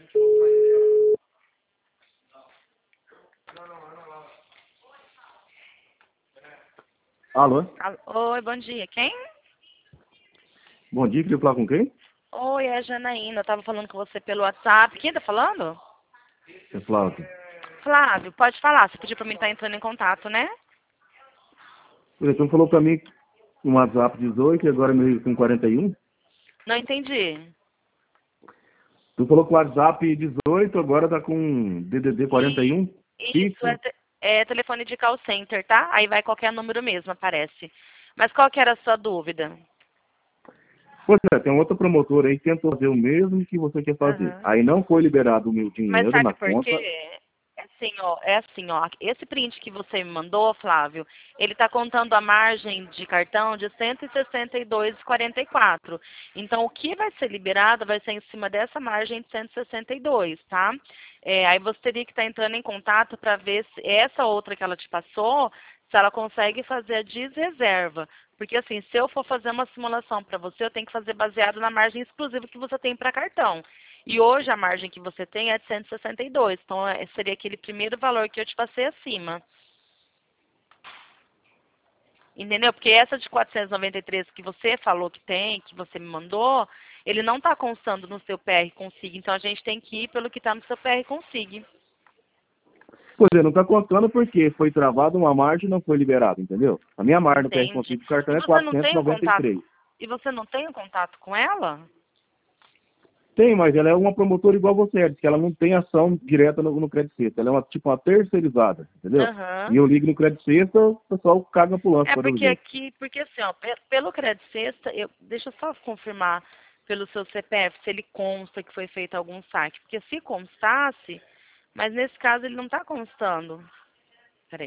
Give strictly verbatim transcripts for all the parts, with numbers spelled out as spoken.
Alô? Alô, Oi, bom dia. Quem? Bom dia, queria falar com quem? Oi, é a Janaína. Eu tava falando com você pelo WhatsApp. Quem tá falando? É Flávio. Flávio, pode falar. Você pediu pra mim estar entrando em contato, né? Você falou pra mim no WhatsApp dezoito e agora me com quarenta e um? Não entendi. Tu falou com o WhatsApp dezoito, agora tá com D D D quarenta e um? Isso é, Fixo? te- é telefone de call center, tá? Aí vai qualquer número mesmo, aparece. Mas qual que era a sua dúvida? Pois é, tem outra promotora aí que tentou fazer o mesmo que você quer fazer. Aham. Aí não foi liberado o meu Mas dinheiro na sabe por conta. quê? É assim, ó, é assim, ó. Esse print que você me mandou, Flávio, ele tá contando a margem de cartão de cento e sessenta e dois e quarenta e quatro. Então, o que vai ser liberado vai ser em cima dessa margem de cento e sessenta e dois, tá? É, aí você teria que estar entrando em contato para ver se essa outra que ela te passou, se ela consegue fazer a desreserva. Porque assim, se eu for fazer uma simulação para você, eu tenho que fazer baseado na margem exclusiva que você tem para cartão. E hoje a margem que você tem é de cento e sessenta e dois. Então, é- seria aquele primeiro valor que eu te passei acima. Entendeu? Porque essa de quatrocentos e noventa e três que você falou que tem, que você me mandou, ele não está constando no seu P R Consig. Então, a gente tem que ir pelo que está no seu P R Consig. Pois é, não tá contando porque foi travado uma margem e não foi liberado, entendeu? A minha margem no P R Entende? Consigo do cartão E é você não quatrocentos e tem um noventa e contato, três. e você não tem um contato com ela? Tem, mas ela é uma promotora igual você é, diz que ela não tem ação direta no, no Crédito Sexta. Ela é uma, tipo uma terceirizada, entendeu? E Aham. eu ligo no Crédito Sexta, o pessoal caga pro lance É quando eu porque ligo. aqui, porque assim, ó, pe- pelo Crédito Sexta, eu, deixa eu só confirmar pelo seu C P F se ele consta que foi feito algum saque. Porque se constasse, mas nesse caso ele não está constando. Peraí.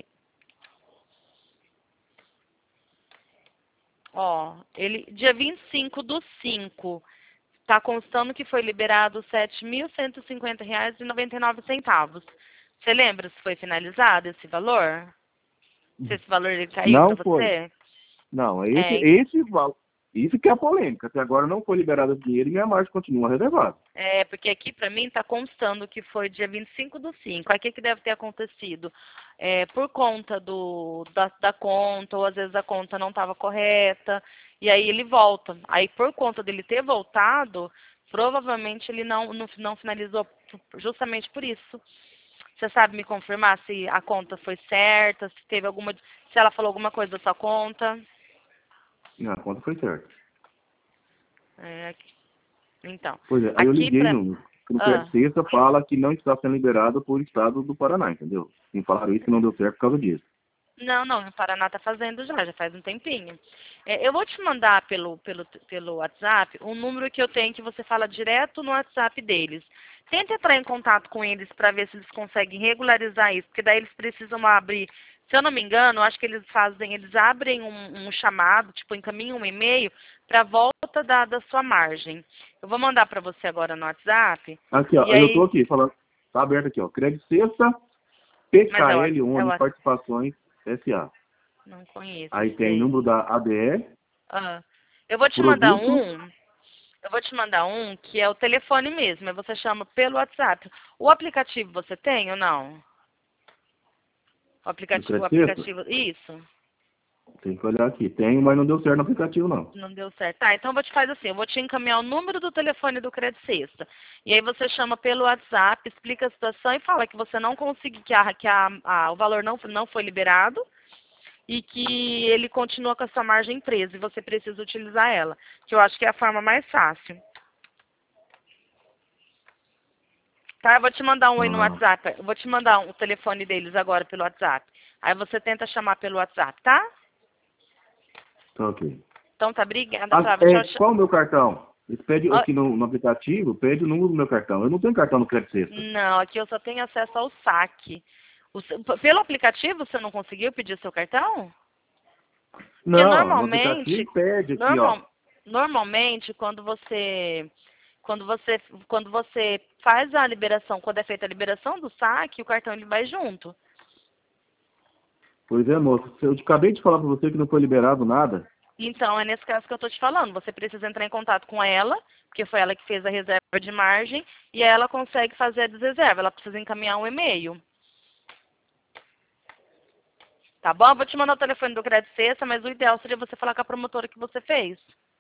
Ó, ele, dia vinte e cinco do cinco, está constando que foi liberado sete mil cento e cinquenta reais e noventa e nove centavos. Você lembra se foi finalizado esse valor? Se esse valor ele caiu para Não foi. você? Não, é esse, É, esse val- isso que é a polêmica. Até agora não foi liberado o dinheiro e minha margem continua reservada. É, porque aqui para mim está constando que foi dia vinte e cinco do cinco. Aí o que, que deve ter acontecido? É, por conta do, da, da conta, ou às vezes a conta não estava correta, e aí ele volta. Aí por conta dele ter voltado, provavelmente ele não, não, não finalizou justamente por isso. Você sabe me confirmar se a conta foi certa, se teve alguma, se ela falou alguma coisa da sua conta? Não, a conta foi certa. É, então, Pois é, aí eu aqui liguei para... no, no Ah. Crédito Sexta, fala que não está sendo liberado por estado do Paraná, entendeu? E falaram isso que não deu certo por causa disso. Não, não, o Paraná está fazendo já, já faz um tempinho. É, eu vou te mandar pelo, pelo, pelo WhatsApp um número que eu tenho que você fala direto no WhatsApp deles. Tenta entrar em contato com eles para ver se eles conseguem regularizar isso, porque daí eles precisam abrir, se eu não me engano, eu acho que eles fazem, eles abrem um, um chamado, tipo, encaminham um e-mail para volta da, da sua margem. Eu vou mandar para você agora no WhatsApp, Aqui, ó, e aí eu tô aí, aqui falando, tá aberto aqui, ó, Crédito Sexta, mas é o, P K L é o Ônibus WhatsApp, Participações S A. não conheço Aí esse tem daí. número da A D E, Ah, eu vou te mandar produto, um, eu vou te mandar um que é o telefone mesmo, aí você chama pelo WhatsApp. O aplicativo você tem ou não? O do aplicativo, o Crédito Sexta. aplicativo, isso? Tem que olhar aqui. Tem, mas não deu certo no aplicativo, não. Não deu certo. Tá, então eu vou te fazer assim, eu vou te encaminhar o número do telefone do Crédito Sexta. E aí você chama pelo WhatsApp, explica a situação e fala que você não conseguiu, que, a, que a, a, o valor não, não foi liberado e que ele continua com a sua margem presa e você precisa utilizar ela. Que eu acho que é a forma mais fácil. Tá, eu vou te mandar um aí no Ah, WhatsApp. Eu vou te mandar um, o telefone deles agora pelo WhatsApp. Aí você tenta chamar pelo WhatsApp, tá? tá ok. Então tá, obrigada, Ah, Flávia. é, Tchau, tchau. qual o meu cartão? Eles pedem Ó, aqui no, no aplicativo, pede o número do meu cartão. Eu não tenho cartão no Crédito Sexta. não, aqui eu só tenho acesso ao saque. O seu- p- pelo aplicativo você não conseguiu pedir seu cartão? Porque Não, no normalmente, aplicativo pede aqui, ó. normal, normalmente quando você quando você quando você faz a liberação, quando é feita a liberação do saque, o cartão ele vai junto. Pois é, moço. Eu acabei de falar pra você que não foi liberado nada. Então, é nesse caso que eu estou te falando. Você precisa entrar em contato com ela, porque foi ela que fez a reserva de margem, e aí ela consegue fazer a desreserva. Ela precisa encaminhar um e-mail. Tá bom? Eu vou te mandar o telefone do Crédito Sexta, mas o ideal seria você falar com a promotora que você fez.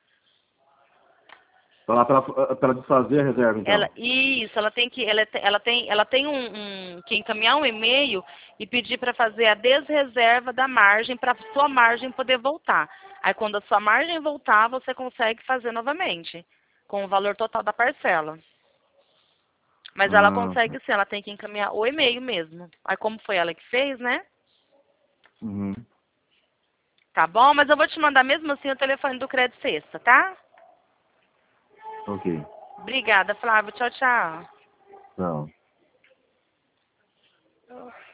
Falar para ela desfazer a reserva, então. Ela, isso, ela tem que, ela, te- ela tem, ela tem um, um- que encaminhar um e-mail e pedir para fazer a desreserva da margem para sua margem poder voltar. Aí quando a sua margem voltar, você consegue fazer novamente, com o valor total da parcela. Mas ela Ah, consegue sim, ela tem que encaminhar o e-mail mesmo. Aí como foi ela que fez, né? uhum. Tá bom? Mas eu vou te mandar mesmo assim o telefone do Crédito Sexta, tá? Ok. Obrigada, Flávio. Tchau, tchau. Não.